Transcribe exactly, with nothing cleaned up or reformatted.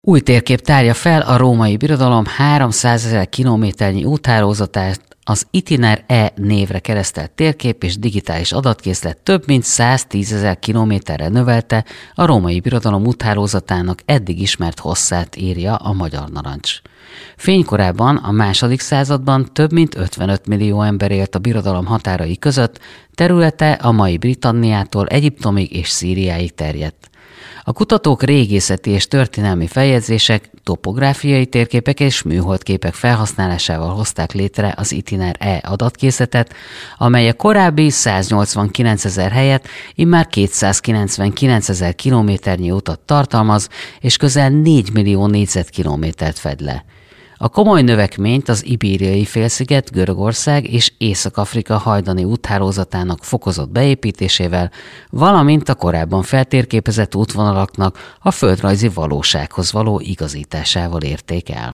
Új térkép tárja fel a Római Birodalom háromszázezer kilométernyi úthálózatát. Az Itiner-E névre keresztelt térkép és digitális adatkészlet több mint száztízezer kilométerre növelte a Római Birodalom úthálózatának eddig ismert hosszát, írja a Magyar Narancs. Fénykorában, a második században több mint ötvenöt millió ember élt a birodalom határai között, területe a mai Britanniától Egyiptomig és Szíriáig terjedt. A kutatók régészeti és történelmi feljegyzések, topográfiai térképek és műholdképek felhasználásával hozták létre az Itiner-E adatkészletet, amely a korábbi száznyolcvankilencezer helyett immár kétszázkilencvenkilencezer kilométernyi utat tartalmaz, és közel négy millió négyzetkilométert fed le. A komoly növekményt az Ibériai félsziget, Görögország és Észak-Afrika hajdani úthálózatának fokozott beépítésével, valamint a korábban feltérképezett útvonalaknak a földrajzi valósághoz való igazításával érték el.